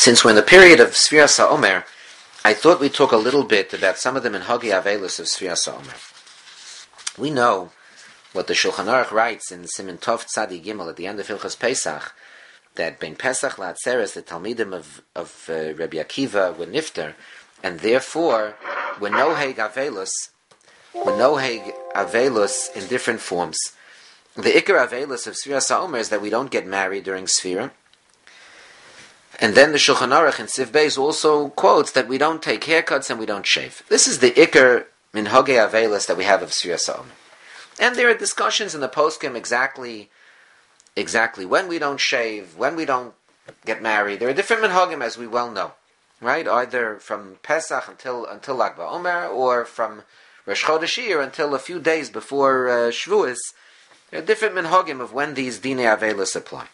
Since we're in the period of Sfiras HaOmer, I thought we'd talk a little bit about some of the Minhagi Avelis of Sfiras HaOmer. We know what the Shulchan Aruch writes in Siman Tov Tzadi Gimel at the end of Hilchos Pesach, that Ben Pesach La'atzeres, the Talmidim of Rabbi Akiva were nifter, and therefore we're noheg Avelus in different forms. The Ikar Avelus of Sfiras HaOmer is that we don't get married during Sfira. And then the Shulchan Aruch in Siv Beis also quotes that we don't take haircuts and we don't shave. This is the Ikar Minhagei Avelis that we have of Sfiras HaOmer. And there are discussions in the poskim exactly when we don't shave, when we don't get married. There are different minhagim, as we well know, right? Either from Pesach until Lag BaOmer, or from Rosh Chodesh Iyar until a few days before Shavuos. There are different minhagim of when these Dinei Avelis apply.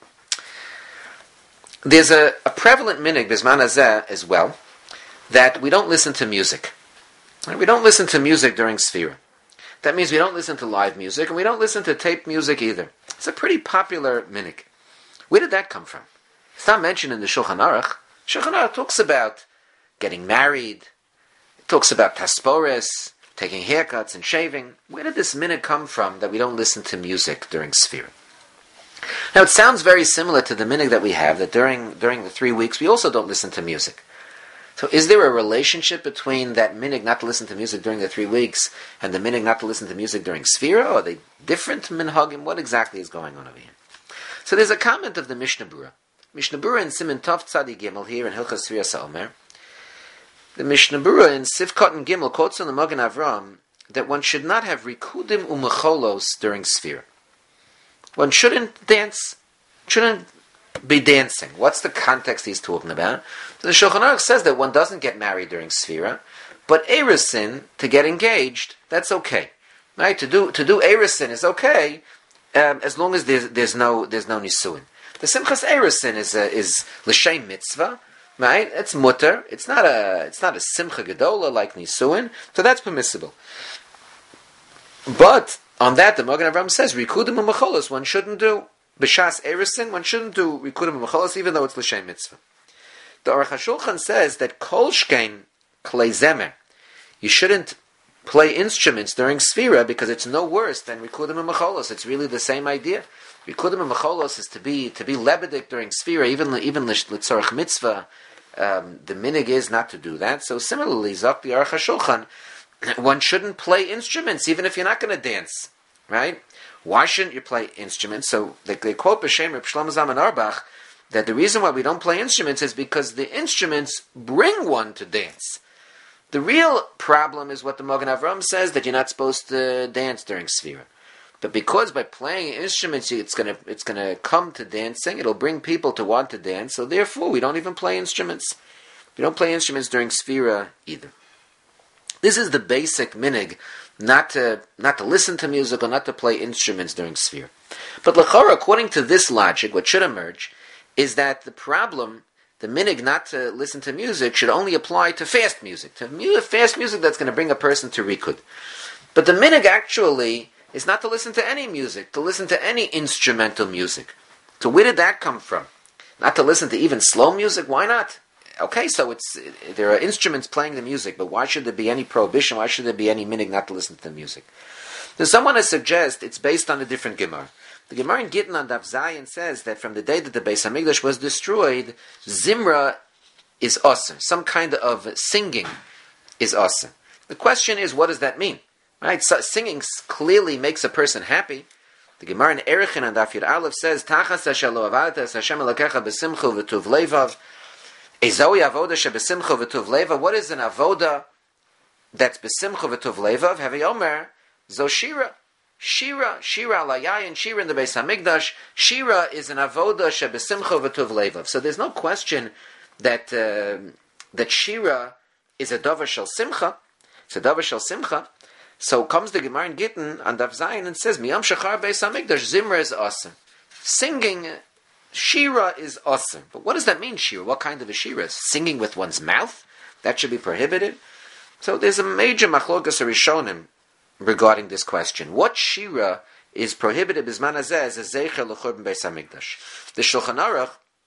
There's a prevalent minig Bizman Hazeh as well, that we don't listen to music. We don't listen to music during Sfira. That means we don't listen to live music, and we don't listen to taped music either. It's a pretty popular minig. Where did that come from? It's not mentioned in the Shulchan Aruch. Shulchan Aruch talks about getting married. It talks about tasporis, taking haircuts and shaving. Where did this minig come from that we don't listen to music during Sfira? Now, it sounds very similar to the minig that we have, that during the 3 weeks we also don't listen to music. So is there a relationship between that minig not to listen to music during the 3 weeks and the minig not to listen to music during Sfira? Are they different minhagim? What exactly is going on over here? So there's a comment of the Mishnah Berurah. Mishnah Berurah in Siman Tov Tzadi Gimel here in Hilchos Sfiras HaOmer. The Mishnah Berurah in Sivkot and Gimel quotes on the Magen Avram that one should not have rikudim umecholos during Sfira. One shouldn't dance, shouldn't be dancing. What's the context he's talking about? So the Shulchan Aruch says that one doesn't get married during Sfira, but Erusin, to get engaged, that's okay. Right? To do Erusin is okay, as long as there's no nisuin. The Simchas Erusin is l'shem mitzvah, right? It's mutter. It's not a simcha gedola like nisuin, so that's permissible. But on that, the Magen Avram says rikudim u'mecholos one shouldn't do. B'shas Erusin, one shouldn't do rikudim u'mecholos, even though it's l'shem mitzvah. The Aruch HaShulchan says that kol shkein klei zemer, you shouldn't play instruments during Sfira because it's no worse than rikudim u'mecholos. It's really the same idea. Rikudim u'mecholos is to be lebedik during Sfira, even l'tzorach mitzvah. The minig is not to do that. So similarly, Zok the Aruch HaShulchan, one shouldn't play instruments even if you're not going to dance, right? Why shouldn't you play instruments? So they quote B'Shem Reb Shlomo Zalman Auerbach that the reason why we don't play instruments is because the instruments bring one to dance. The real problem is what the Magen Avram says, that you're not supposed to dance during Sfira. But because by playing instruments it's gonna come to dancing, it'll bring people to want to dance, so therefore we don't even play instruments. We don't play instruments during Sfira either. This is the basic minig, not to listen to music or not to play instruments during Sfira. But l'chora, according to this logic, what should emerge is that the problem, the minig not to listen to music, should only apply to fast music. Fast music that's going to bring a person to rikud. But the minig actually is not to listen to any music, to listen to any instrumental music. So where did that come from? Not to listen to even slow music? Why not? Okay, so there are instruments playing the music, but why should there be any prohibition? Why should there be any minig not to listen to the music? So someone has suggested it's based on a different Gemara. The Gemara in Gittin on Daf Zayin says that from the day that the Beis Hamikdash was destroyed, Zimra is awesome. Some kind of singing is awesome. The question is, what does that mean? Right? So singing clearly makes a person happy. The Gemara in Erechin on Daf Yud Aleph says, Tachas asher lo avadta Hashem Elokecha b'simcha v'tuv levav. Ezohi avoda shebesimcha v'tuv levav. What is an avoda that's besimcha v'tuv levav? Hevi Omer, zo shira. Shira layayin, shira in the Beis Hamikdash. Shira is an avoda shebesimcha v'tuv levav. So there's no question that shira is a davar shel simcha. It's a davar shel simcha. So comes the Gemara in Gittin on Daf Zayin and says, Miyam shachar Beis Hamikdash, Zimra is awesome. Singing, shira is awesome. But what does that mean, shira? What kind of a shira? Singing with one's mouth? That should be prohibited? So there's a major machlokas Rishonim regarding this question. What shira is prohibited Bizman Hazeh as a zeicher l'churban Beis Hamikdash? The Shulchan Aruch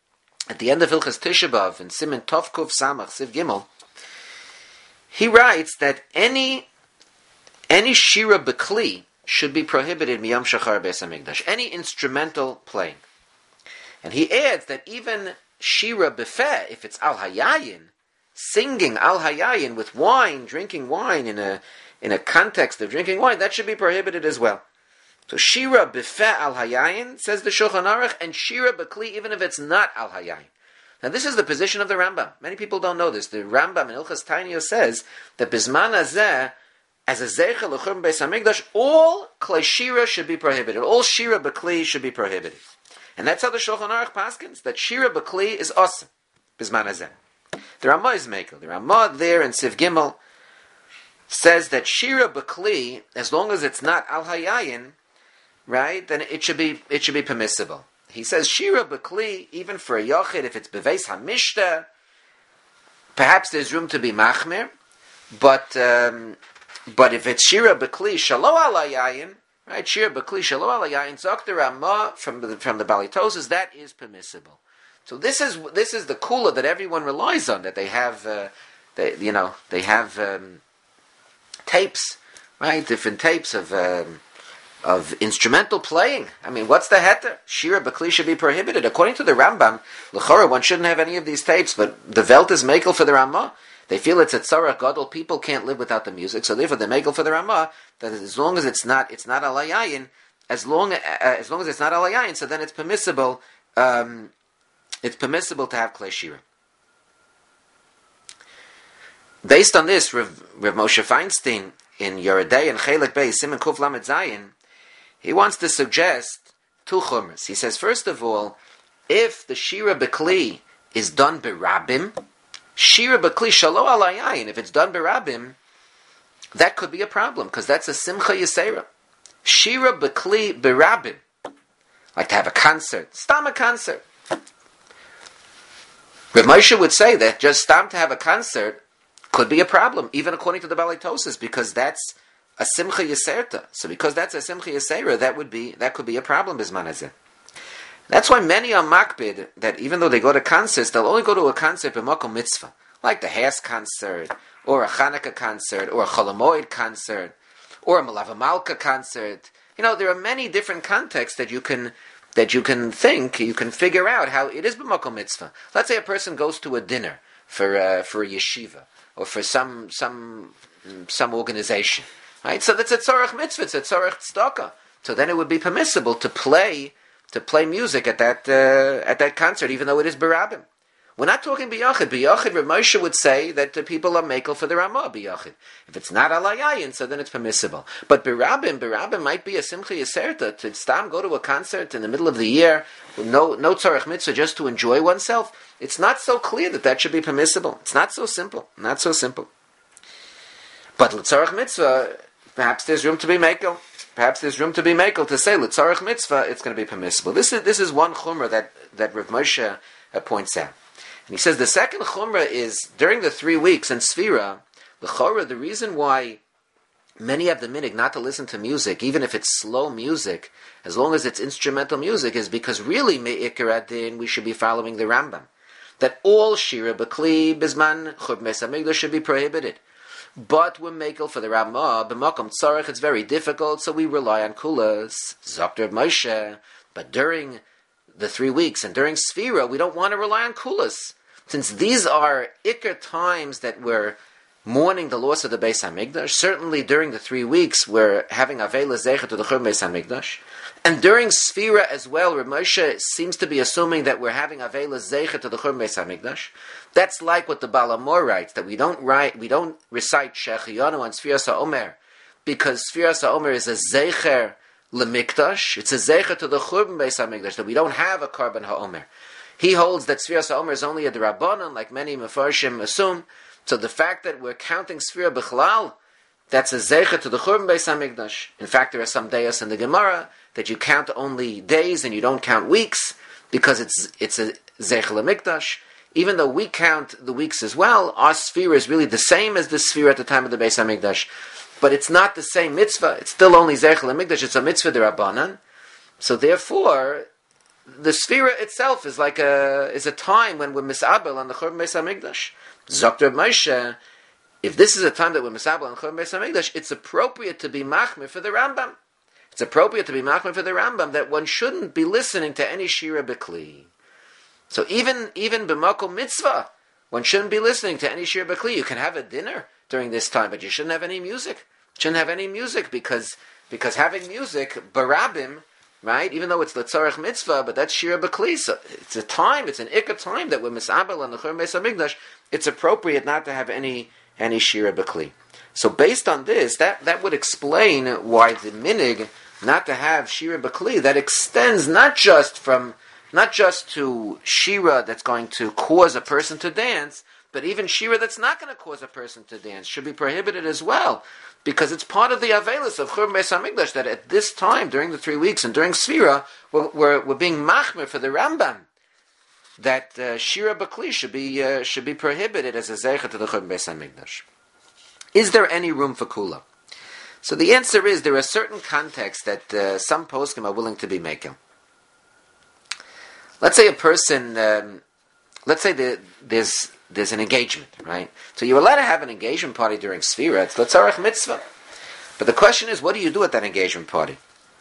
at the end of Hilchas Tisha B'Av in Siman Tov Kuf Samach Siv Gimel, he writes that any shira b'kli should be prohibited miyam shachar Beis Hamikdash, any instrumental playing. And he adds that even shira b'feh, if it's al hayayin, singing al hayayin with wine, drinking wine in a context of drinking wine, that should be prohibited as well. So shira b'feh al hayayin, says the Shulchan Aruch, and shira b'kli even if it's not al hayayin. Now this is the position of the Rambam. Many people don't know this. The Rambam in Ilchas Tainiyos says that Bizman Hazeh, as a Zeicha L'Churban Beis HaMikdash, all Klei Shira should be prohibited. All Shira B'Kli should be prohibited. And that's how the Shulchan Aruch paskins, that Shira B'Kli is awesome. Bizman Hazeh. The Ramah is Mekel. The Ramah there in Siv Gimel says that Shira B'Kli, as long as it's not Al Hayayin, right, then it should be permissible. He says Shira B'Kli, even for a Yochid, if it's Beveis HaMishta, perhaps there's room to be Machmir, but if it's Shira B'Kli Shalo Al Hayayin, right, Shira B'Kli Shalo Al Hayayin, Zok Ramah from the Balitoses, that is permissible. So this is the kula that everyone relies on, that they have they have tapes, right, different tapes of instrumental playing. I mean, what's the heter? Shira B'Kli should be prohibited. According to the Rambam, l'chora, one shouldn't have any of these tapes, but the Welt is mekel for the Ramah. They feel it's a tzarach gadol. People can't live without the music, so therefore they mekel for the Ramah that as long as it's not alayayin, as long as it's not alayayin, so then it's permissible. It's permissible to have klei shira. Based on this, Rav Moshe Feinstein in Yoredei and Chelek Beis Siman Kuf Lamed Zayin, he wants to suggest two chumras. He says, first of all, if the Shira B'Kli is done B'Rabim, Shira B'Kli Shalo Alayayin, if it's done B'Rabim, that could be a problem, because that's a Simcha Yisera. Shira B'Kli B'Rabim, like to have a concert, stam a concert. Rav Moshe would say that just stam to have a concert could be a problem, even according to the Balitoses, because that's a Simcha Yiserta. So because that's a Simcha Yisera, that could be a problem, Bizman Hazeh. That's why many are makbid, that even though they go to concerts, they'll only go to a concert b'makom mitzvah, like the Has concert, or a Chanukah concert, or a Cholamoid concert, or a Malava Malka concert. You know, there are many different contexts that you can figure out how it is b'makom mitzvah. Let's say a person goes to a dinner for a yeshiva, or for some organization, right? So that's a tzorach mitzvah, it's a tzorach tzedakah. So then it would be permissible to play music at that concert, even though it is B'Rabim. We're not talking b'yachid. B'yachid, Rav Moshe would say that the people are mekel for the Ramah b'yachid. If it's not alayayin, so then it's permissible. But B'Rabim might be a simcha yaserta to stam go to a concert in the middle of the year, with no tzorach mitzvah, just to enjoy oneself. It's not so clear that should be permissible. It's not so simple. Not so simple. But l'tzorach mitzvah, perhaps there's room to be mekel. Perhaps there's room to be mekel to say l'tzarech mitzvah, it's going to be permissible. This is one chumrah that Rav Moshe points out. And he says the second chumrah is during the 3 weeks in Sfira, the reason why many have the minhag not to listen to music, even if it's slow music, as long as it's instrumental music, is because really me'ikar adin we should be following the Rambam, that all shira b'kli bizman churban Beis Hamikdash should be prohibited. But we're mekel for the Ramah, b'makom tzarech, it's very difficult, so we rely on kulas, Zokter Moshe. But during the 3 weeks and during Sfira, we don't want to rely on kulas. Since these are ikar times that we're mourning the loss of the Beis HaMikdash, certainly during the 3 weeks we're having Avela Zecha to the Churban Beis HaMikdash. And during Sfira as well, Rav Moshe seems to be assuming that we're having Avela Zecha to the Churban Beis HaMikdash. That's like what the Baal HaMor writes, that we don't recite Shechiyanu on Sfiras HaOmer, because Sfiras HaOmer is a Zecher LeMikdash, it's a Zecher to the Churban Beis HaMikdash, that we don't have a Karban HaOmer. He holds that Sfiras HaOmer is only a D'Rabbanan, like many Mefarshim assume, so the fact that we're counting Sfira B'chlal, that's a Zecher to the Churban Beis HaMikdash. In fact, there are some days in the Gemara that you count only days and you don't count weeks, because it's a Zecher LeMikdash. Even though we count the weeks as well, our Sfira is really the same as the Sfira at the time of the Beis HaMikdash. But it's not the same mitzvah. It's still only Zecher LeMikdash. It's a mitzvah d'Rabbanan. So therefore, the Sfira itself is like a time when we're misabel on the Churban Beis Hamikdash. Zokter Moshe, if this is a time that we're misabel on the Churban Beis Hamikdash, it's appropriate to be machmir for the Rambam. It's appropriate to be machmir for the Rambam that one shouldn't be listening to any shira bekli. So even b'makom mitzvah, one shouldn't be listening to any shira bekli. You can have a dinner during this time, but you shouldn't have any music. Shouldn't have any music because having music barabim, right? Even though it's letzarech mitzvah, but that's shira bekli. So it's a time, it's an ikka time that we're misabel on the Churban Beis Hamikdash. It's appropriate not to have any shira bekli. So based on this, that would explain why the minig not to have shira bekli that extends not just to shira that's going to cause a person to dance, but even shira that's not going to cause a person to dance should be prohibited as well, because it's part of the avelis of Churban Beis Hamikdash that at this time during the 3 weeks and during Sfira we're being machmir for the Rambam that shira bekli should be prohibited as a zeicha to the Churban Beis Hamikdash. Is there any room for kula? So the answer is there are certain contexts that some poskim are willing to be making. Let's say a person, let's say there's an engagement, right? So you're allowed to have an engagement party during Sfira. It's Letzarech Mitzvah. But the question is, what do you do at that engagement party?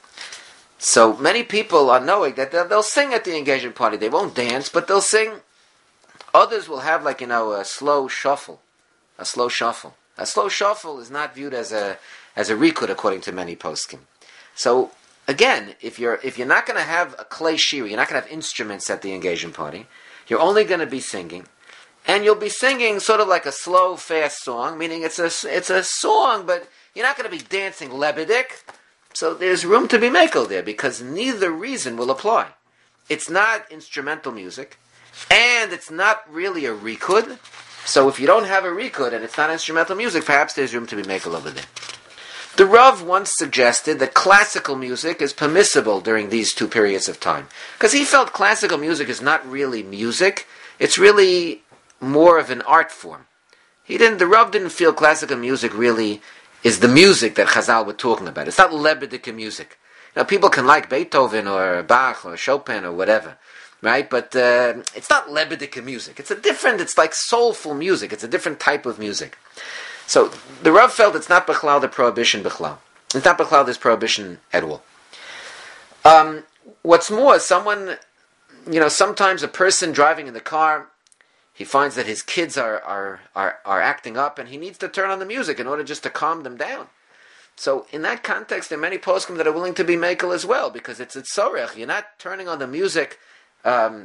So many people are knowing that they'll sing at the engagement party. They won't dance, but they'll sing. Others will have a slow shuffle. A slow shuffle. A slow shuffle is not viewed as a rikud according to many poskim. So again, if you're not going to have a klei shiri, you're not going to have instruments at the engagement party. You're only going to be singing, and you'll be singing sort of like a slow, fast song, meaning it's a song, but you're not going to be dancing lebedik. So there's room to be mekel there because neither reason will apply. It's not instrumental music, and it's not really a rikud. So if you don't have a rikud and it's not instrumental music, perhaps there's room to be mekel over there. The Rav once suggested that classical music is permissible during these 2 periods of time. Because he felt classical music is not really music, it's really more of an art form. The Rav didn't feel classical music really is the music that Chazal were talking about. It's not lebedike music. People can like Beethoven or Bach or Chopin or whatever, right? But it's not lebedike music. It's like soulful music. It's a different type of music. So the Rav felt it's not Bechlal the prohibition Bechlal. It's not Bechlal this prohibition at all. What's more, sometimes a person driving in the car, he finds that his kids are acting up, and he needs to turn on the music in order just to calm them down. So in that context, there are many poskim that are willing to be mekel as well, because it's a tzorech. You're not turning on the music, in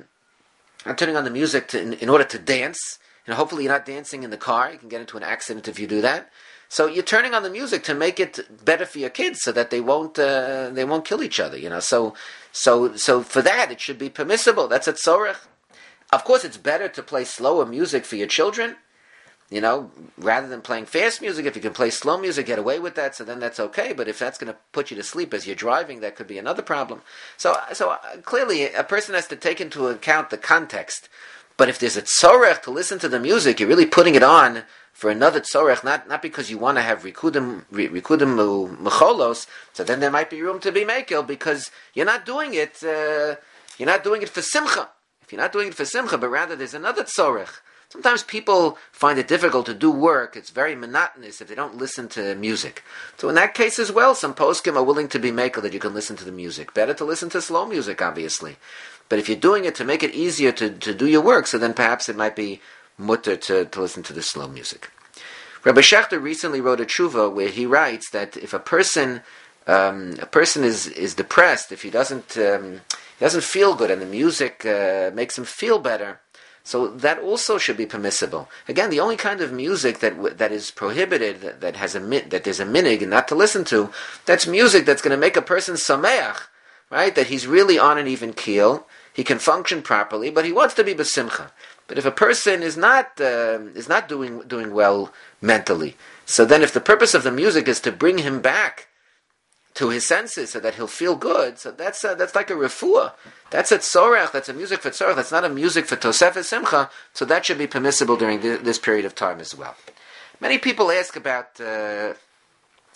order to dance. Hopefully you're not dancing in the car. You can get into an accident if you do that. So you're turning on the music to make it better for your kids, so that they won't kill each other. So for that it should be permissible. That's a tzorech. Of course, it's better to play slower music for your children, rather than playing fast music. If you can play slow music, get away with that, so then that's okay. But if that's going to put you to sleep as you're driving, that could be another problem. So clearly, a person has to take into account the context. But if there's a tzorech to listen to the music, you're really putting it on for another tzorech, not because you want to have rikudim mecholos. So then there might be room to be mekel, because you're not doing it. You're not doing it for simcha. If you're not doing it for simcha, but rather there's another tzorech. Sometimes people find it difficult to do work. It's very monotonous if they don't listen to music. So in that case as well, some poskim are willing to be mekel that you can listen to the music. Better to listen to slow music, obviously. But if you're doing it to make it easier to do your work, so then perhaps it might be mutter to listen to the slow music. Rabbi Schechter recently wrote a tshuva where he writes that if a person is depressed, if he doesn't feel good and the music makes him feel better, so that also should be permissible. Again, the only kind of music that is prohibited, that there's a minig not to listen to, that's music that's going to make a person sameach, right? That he's really on an even keel, he can function properly, but he wants to be besimcha. But if a person is not doing well mentally, so then if the purpose of the music is to bring him back to his senses so that he'll feel good, so that's like a refuah. That's a tzorech, that's a music for tzorech, that's not a music for tosefes simcha, so that should be permissible during this period of time as well. Many people ask about a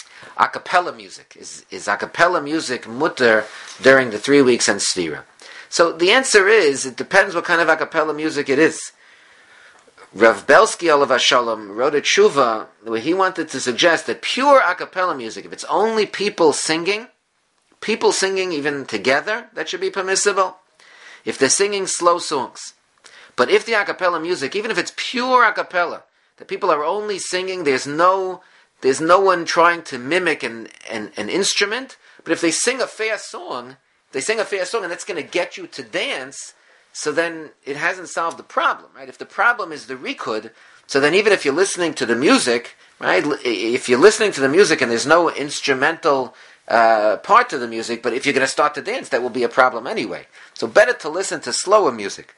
cappella music. Is a cappella music mutter during the 3 weeks and Sfira? So the answer is, it depends what kind of a cappella music it is. Rav Belsky Olav Shalom wrote a tshuva where he wanted to suggest that pure a cappella music, if it's only people singing even together, that should be permissible. If they're singing slow songs. But if the a cappella music, even if it's pure a cappella, that people are only singing, there's no one trying to mimic an instrument, but if they sing a fast song, and that's going to get you to dance, so then it hasn't solved the problem, right? If the problem is the rikud, so then even if you're listening to the music, right? If you're listening to the music and there's no instrumental part to the music, but if you're going to start to dance, that will be a problem anyway. So better to listen to slower music.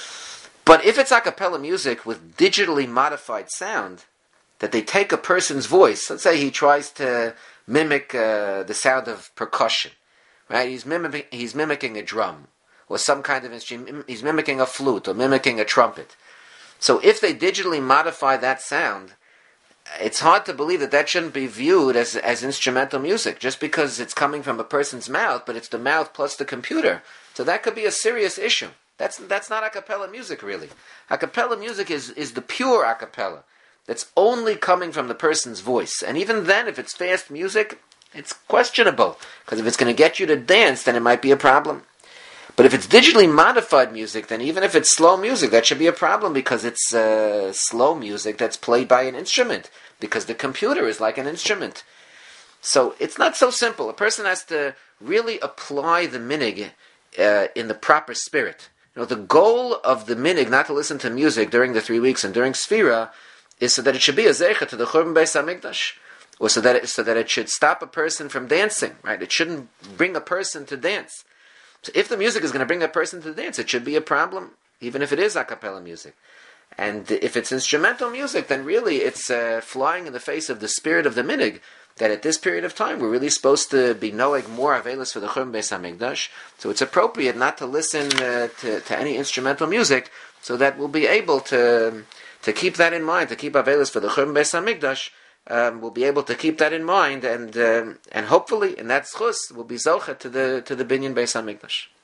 But if it's a cappella music with digitally modified sound, that they take a person's voice, let's say he tries to mimic the sound of percussion, right? He's mimicking a drum, or some kind of instrument. He's mimicking a flute, or mimicking a trumpet. So if they digitally modify that sound, it's hard to believe that shouldn't be viewed as instrumental music, just because it's coming from a person's mouth, but it's the mouth plus the computer. So that could be a serious issue. That's not a cappella music, really. A cappella music is the pure a cappella. That's only coming from the person's voice. And even then, if it's fast music, it's questionable. Because if it's going to get you to dance, then it might be a problem. But if it's digitally modified music, then even if it's slow music, that should be a problem, because it's slow music that's played by an instrument. Because the computer is like an instrument. So it's not so simple. A person has to really apply the minig in the proper spirit. The goal of the minig, not to listen to music during the 3 weeks and during Sfira, is so that it should be a zeicha to the Churban Beis HaMikdash, or so that it should stop a person from dancing, right? It shouldn't bring a person to dance. So if the music is going to bring a person to dance, it should be a problem, even if it is a cappella music. And if it's instrumental music, then really it's flying in the face of the spirit of the minig, that at this period of time we're really supposed to be knowing more avelis for the Churban Beis HaMikdash. So it's appropriate not to listen to any instrumental music, so that we'll be able to keep that in mind, to keep avelis for the Churban Beis HaMikdash. We'll be able to keep that in mind, and hopefully in that schus we'll be zocha to the binyan Beis HaMikdash.